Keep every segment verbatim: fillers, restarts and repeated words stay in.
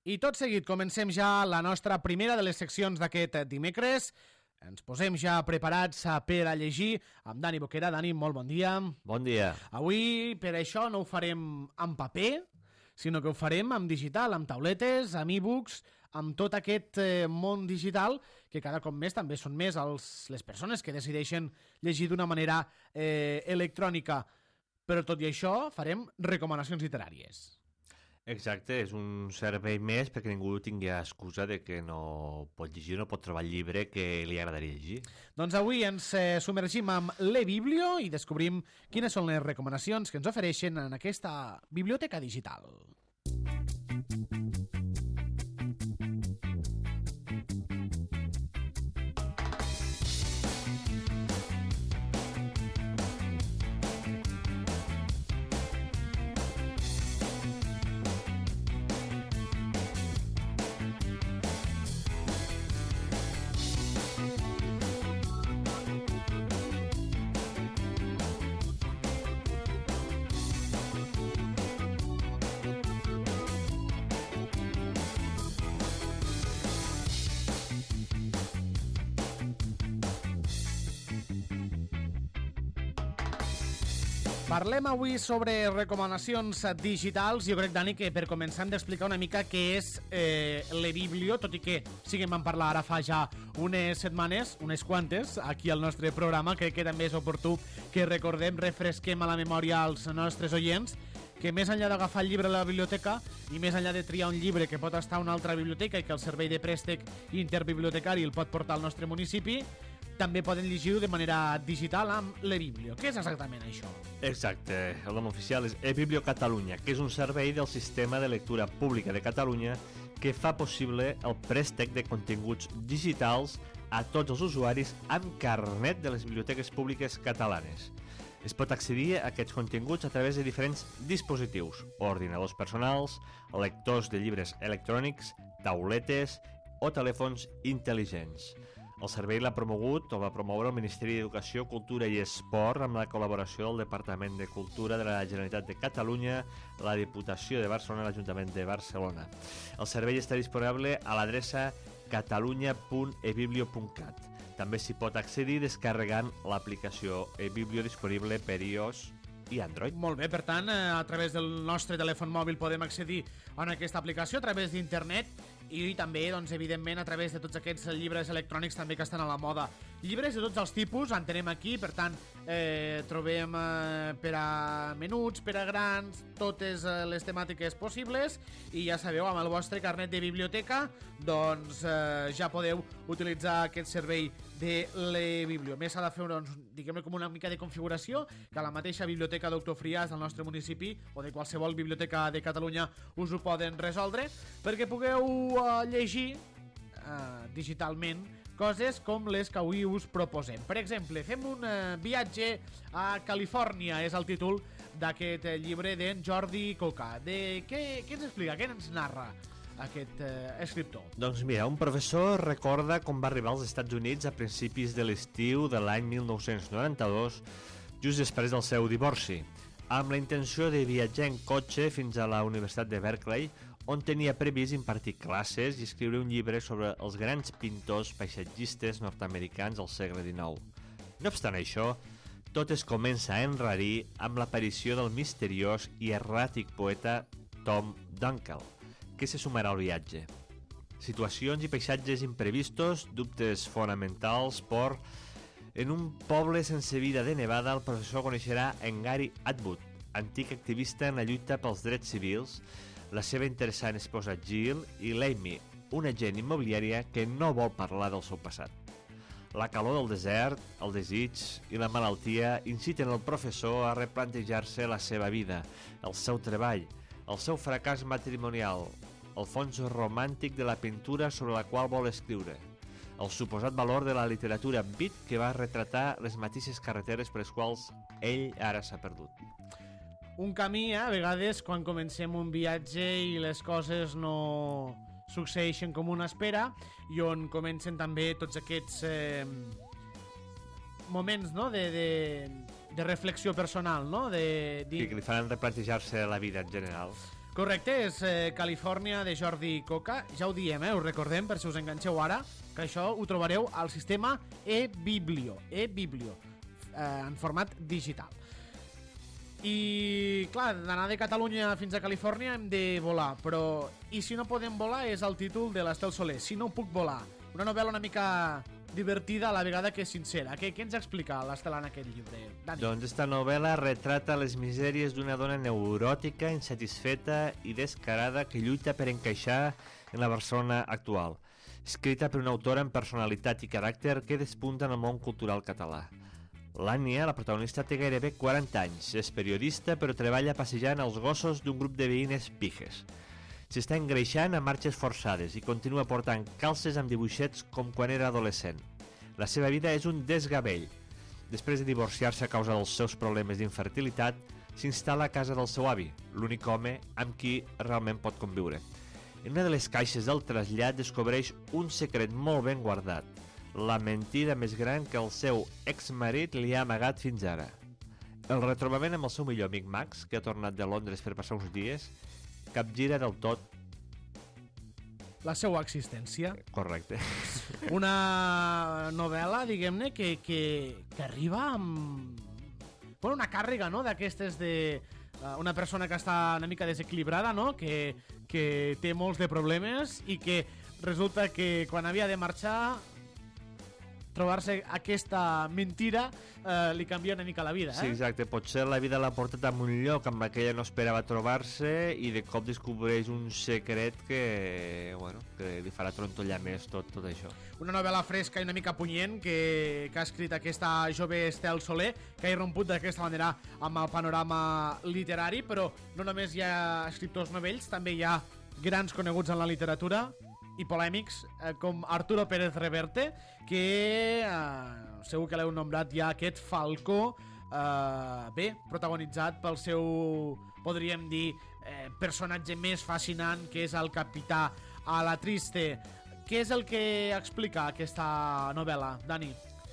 I tot seguit comencem ja la nostra primera de les seccions d'aquest dimecres. Ens posem ja preparats per a llegir amb Dani Boquera. Dani, molt bon dia. Bon dia. Avui, per això, no ho farem en paper, sinó que ho farem en digital, amb tauletes, amb e-books, amb tot aquest eh, món digital, que cada cop més també són més els, les persones que decideixen llegir d'una manera eh, electrònica. Però tot i això, farem recomanacions literàries. Exacte, és un servei més perquè ningú tingui excusa de que no pot llegir, no pot trobar el llibre que li agradaria llegir. Doncs avui ens eh, submergim amb l'e-biblio i descobrim quines són les recomanacions que ens ofereixen en aquesta biblioteca digital. Parlem avui sobre recomanacions digitals. Jo crec, Dani, que per començar hem d'explicar una mica què és eh, l'e-biblio, tot i que sí que en vam parlar ara fa ja unes setmanes, unes quantes, aquí al nostre programa. Crec que també és oportú que recordem, refresquem a la memòria als nostres oients que més enllà d'agafar el llibre a la biblioteca i més enllà de triar un llibre que pot estar a una altra biblioteca i que el servei de préstec interbibliotecari el pot portar al nostre municipi, també poden llegir-ho de manera digital amb l'e-biblio. Què és exactament això? Exacte, el nom oficial és e-biblio Catalunya, que és un servei del Sistema de Lectura Pública de Catalunya que fa possible el préstec de continguts digitals a tots els usuaris amb carnet de les biblioteques públiques catalanes. Es pot accedir a aquests continguts a través de diferents dispositius, ordinadors personals, lectors de llibres electrònics, tauletes o telèfons intel·ligents. El servei l'ha promogut o va promoure el Ministeri d'Educació, Cultura i Esport amb la col·laboració del Departament de Cultura de la Generalitat de Catalunya, la Diputació de Barcelona i l'Ajuntament de Barcelona. El servei està disponible a l'adreça catalunya punt e biblio punt cat. També s'hi pot accedir descarregant l'aplicació e-biblio disponible per iOS i Android. Molt bé, per tant, a través del nostre telèfon mòbil podem accedir a aquesta aplicació a través d'internet i també, doncs, evidentment, a través de tots aquests llibres electrònics també que estan a la moda. Llibres de tots els tipus, en tenem aquí, per tant, eh, trobem eh, per a menuts, per a grans, totes eh, les temàtiques possibles, i ja sabeu, amb el vostre carnet de biblioteca, doncs eh, ja podeu utilitzar aquest servei de l'e-biblio. Més s'ha de fer, doncs, diguem-ne, com una mica de configuració, que a la mateixa biblioteca Doctor Friàs del nostre municipi, o de qualsevol biblioteca de Catalunya, us ho poden resoldre, perquè pugueu uh, llegir uh, digitalment coses com les que avui us proposem. Per exemple, fem un uh, viatge a Califòrnia, és el títol d'aquest uh, llibre d'en Jordi Coca. De què, què ens explica, què ens narra aquest eh, escriptor? Doncs mira, un professor recorda com va arribar als Estats Units a principis de l'estiu de l'any mil nou-cents noranta-dos, just després del seu divorci, amb la intenció de viatjar en cotxe fins a la Universitat de Berkeley, on tenia previst impartir classes i escriure un llibre sobre els grans pintors paisatgistes nord-americans del segle dinou. No obstant això, tot es comença a enrarir amb l'aparició del misteriós i erràtic poeta Tom Dunkel, que se sumarà al viatge. Situacions i paisatges imprevistos, dubtes fonamentals, por... En un poble sense vida de Nevada, el professor coneixerà en Gary Atwood, antic activista en la lluita pels drets civils, la seva interessant esposa Jill i l'Amy, una agent immobiliària que no vol parlar del seu passat. La calor del desert, el desig i la malaltia inciten el professor a replantejar-se la seva vida, el seu treball, el seu fracàs matrimonial, el fons romàntic de la pintura sobre la qual vol escriure, el suposat valor de la literatura beat que va retratar les mateixes carreteres per les quals ell ara s'ha perdut. Un camí, eh? A vegades, quan comencem un viatge i les coses no succeeixen com una espera, i on comencen també tots aquests eh, moments, no?, de... de... de reflexió personal, no? De, de... Sí, que li faran replantejar-se la vida en general. Correcte, és eh, Califòrnia de Jordi Coca. Ja ho diem, eh? Us recordem, per si us enganxeu ara, que això ho trobareu al sistema eBiblio, eBiblio, eh, en format digital. I, clar, d'anar de Catalunya fins a Califòrnia hem de volar, però i si no podem volar és el títol de l'Estel Soler, Si no puc volar. Una novel·la una mica divertida a la vegada que sincera. Què, què ens explica l'Estel en aquest llibre, Dani? Doncs esta novel·la retrata les misèries d'una dona neuròtica, insatisfeta i descarada que lluita per encaixar en la Barcelona actual. Escrita per una autora amb personalitat i caràcter que despunta en el món cultural català. L'Ània, la protagonista, té gairebé quaranta anys. És periodista, però treballa passejant els gossos d'un grup de veïnes pijes. S'està engreixant a marxes forçades i continua portant calces amb dibuixets com quan era adolescent. La seva vida és un desgavell. Després de divorciar-se a causa dels seus problemes d'infertilitat, s'instal·la a casa del seu avi, l'únic home amb qui realment pot conviure. En una de les caixes del trasllat descobreix un secret molt ben guardat, la mentida més gran que el seu exmarit li ha amagat fins ara. El retrobament amb el seu millor amic Max, que ha tornat de Londres per passar uns dies, capgira del tot la seva existència. Correcte. Una novel·la, diguem-ne, que, que, que arriba amb bueno, una càrrega, no?, d'aquestes de uh, una persona que està una mica desequilibrada, no?, que, que té molts de problemes i que resulta que quan havia de marxar trobar-se aquesta mentira eh, li canvia una mica la vida, eh? Sí, exacte. Potser la vida l'ha portat a un lloc amb el que ella no esperava trobar-se i de cop descobreix un secret que, bueno, que li farà trontollar més tot, tot això. Una novel·la fresca i una mica punyent que, que ha escrit aquesta jove Estel Soler, que ha irromput d'aquesta manera amb el panorama literari, però no només hi ha escriptors novells, també hi ha grans coneguts en la literatura i polèmics, eh, com Arturo Pérez Reverte, que eh, segur que l'heu nombrat ja, aquest Falcó, eh, bé, protagonitzat pel seu, podríem dir, eh, personatge més fascinant, que és el capità Alatriste. Què és el que explica aquesta novel·la, Dani?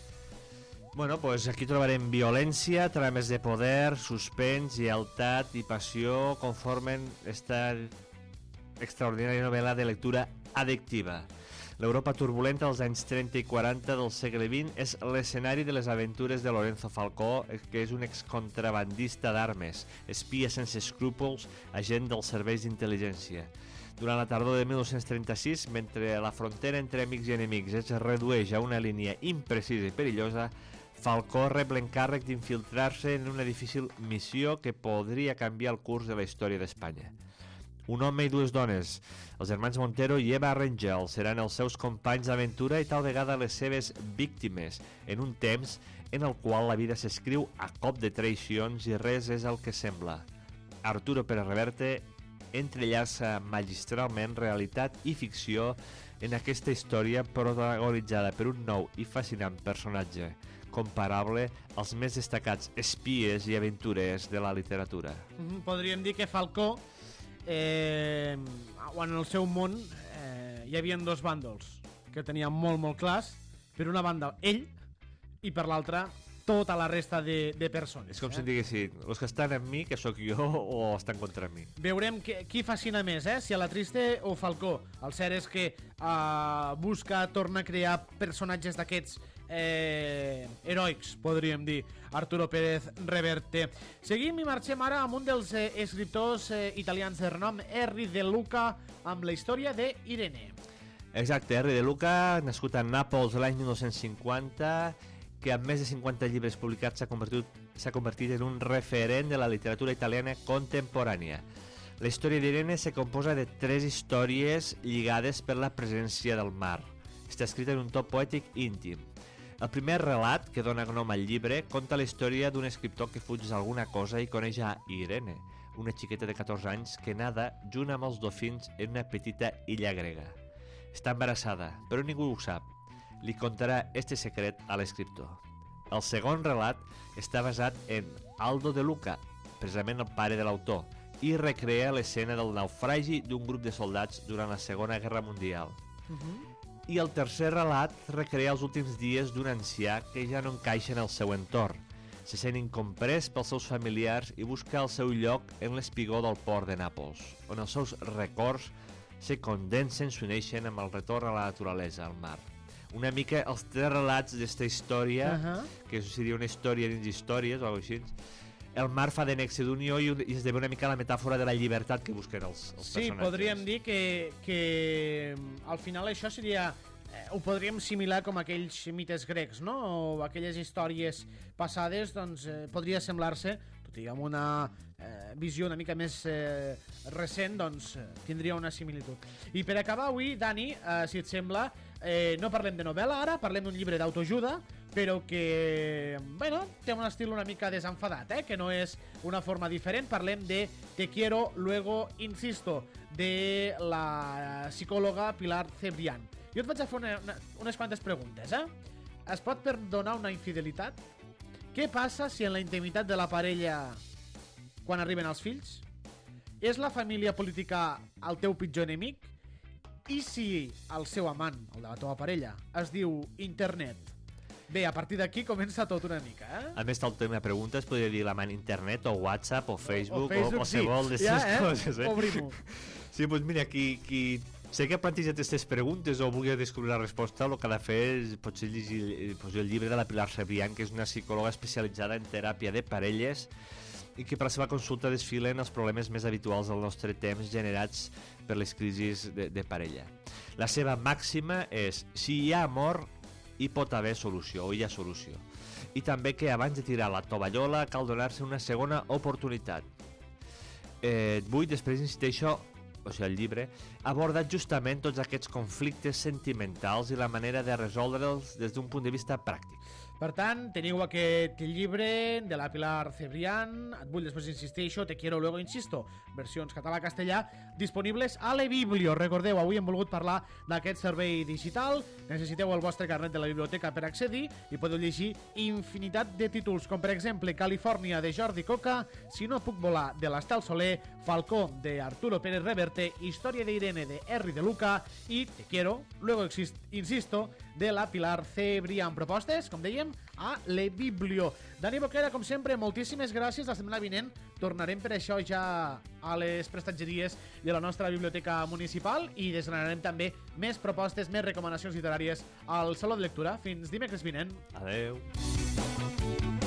Bueno, pues aquí trobarem violència, trames de poder, suspens, lleialtat i passió conformen esta extraordinària novel·la de lectura addictiva. L'Europa turbulenta dels anys trenta i quaranta del segle vint és l'escenari de les aventures de Lorenzo Falcó, que és un excontrabandista d'armes, espia sense escrúpols, agent dels serveis d'intel·ligència. Durant la tardor de mil nou-cents trenta-sis, mentre la frontera entre amics i enemics es redueix a una línia imprecisa i perillosa, Falcó rep l'encàrrec d'infiltrar-se en una difícil missió que podria canviar el curs de la història d'Espanya. Un home i dues dones, els germans Montero i Eva Rengel, seran els seus companys d'aventura i tal vegada les seves víctimes, en un temps en el qual la vida s'escriu a cop de traïcions i res és el que sembla. Arturo Pérez Reverte entrellaça magistralment realitat i ficció en aquesta història protagonitzada per un nou i fascinant personatge, comparable als més destacats espies i aventurers de la literatura. Mm-hmm. Podríem dir que Falcó, eh, en el seu món, eh, hi havia dos bàndols que tenien molt, molt clars. Per una banda, ell, i per l'altra, tota la resta de, de persones. És com eh? si em diguessin, els que estan amb mi, que sóc jo, o estan contra mi. Veurem que, qui fascina més, eh? Si Alatriste o Falcó. El cert és que uh, busca, torna a crear personatges d'aquests eh, heroics, podríem dir, Arturo Pérez Reverte. Seguim i marxem ara amb un dels eh, escriptors eh, italians de renom, Henry De Luca, amb la història de Irene. Exacte, Henry De Luca, nascut a Nàpols l'any mil nou-cents cinquanta, que amb més de cinquanta llibres publicats s'ha convertit, s'ha convertit en un referent de la literatura italiana contemporània. La història d'Irene se composa de tres històries lligades per la presència del mar. Està escrita en un to poètic íntim. El primer relat, que dona nom al llibre, conta la història d'un escriptor que fuig d'alguna cosa i coneix a Irene, una xiqueta de catorze anys que nada junt amb els dofins en una petita illa grega. Està embarassada, però ningú ho sap. Li contarà este secret a l'escriptor. El segon relat està basat en Aldo De Luca, precisament el pare de l'autor, i recrea l'escena del naufragi d'un grup de soldats durant la Segona Guerra Mundial. Uh-huh. I el tercer relat recrea els últims dies d'un ancià que ja no encaixa en el seu entorn. se sent incomprès pels seus familiars i busca el seu lloc en l'espigó del port de Nàpols, on els seus records se condensen, s'uneixen amb el retorn a la naturalesa, al mar. Una mica els tres relats d'esta història, uh -huh. que seria una història dins històries o alguna cosa així, el mar fa de nexe d'unió i, i esdevé una mica la metàfora de la llibertat que busquen els, els sí, personatges. Sí, podríem dir que, que al final això seria... Eh, ho podríem similar com aquells mites grecs, no? O aquelles històries passades, doncs eh, podria semblar-se, tot i amb una eh, visió una mica més eh, recent, doncs eh, tindria una similitud. I per acabar avui, Dani, eh, si et sembla, eh, no parlem de novel·la ara, parlem d'un llibre d'autoajuda, però que, bueno, té un estil una mica desenfadat, eh? Que no és una forma diferent. Parlem de Te quiero, luego insisto, de la psicòloga Pilar Cebrián. Jo et vaig a fer una, una, unes quantes preguntes, eh? Es pot perdonar una infidelitat? Què passa si en la intimitat de la parella, quan arriben els fills? És la família política el teu pitjor enemic? I si el seu amant, el de la teva parella, es diu internet? Bé, a partir d'aquí comença tot una mica, eh? A més, tal tema de preguntes podria dir l'amant internet, o WhatsApp, o Facebook, o, o, Facebook, o qualsevol sí. d'aquestes ja, eh? coses, eh? Obrim-ho. Sí, doncs mira, qui, qui sé que ha plantejat aquestes preguntes o vulgui descobrir la resposta, el que ha de fer és potser llegir doncs, el llibre de la Pilar Cebrián, que és una psicòloga especialitzada en teràpia de parelles i que per la seva consulta desfilen els problemes més habituals del nostre temps generats per les crisis de, de parella. La seva màxima és: si hi ha amor, hi pot haver solució, o hi ha solució. I també que abans de tirar la tovallola cal donar-se una segona oportunitat. Eh, vull, després insisteixo, o sigui, el llibre, aborda justament tots aquests conflictes sentimentals i la manera de resoldre'ls des d'un punt de vista pràctic. Per tant, teniu aquest llibre de la Pilar Cebrián, et vull, després insisteixo, Te quiero, luego insisto, versions català-castellà, disponibles a l'eBiblio. Recordeu, avui hem volgut parlar d'aquest servei digital, necessiteu el vostre carnet de la biblioteca per accedir i podeu llegir infinitat de títols, com per exemple Califòrnia, de Jordi Coca, Si no puc volar, de l'Estel Soler, Falcó, de Arturo Pérez Reverte, Història d'Irene, de Henry de Luca i Te quiero, luego insisto, de la Pilar Cebrián. Propostes, com dèiem, a l'eBiblio. Dani Boquera, com sempre, moltíssimes gràcies. La setmana vinent tornarem per això ja a les prestatgeries de la nostra biblioteca municipal i desgranarem també més propostes, més recomanacions literàries al Saló de Lectura. Fins dimecres vinent. Adeu.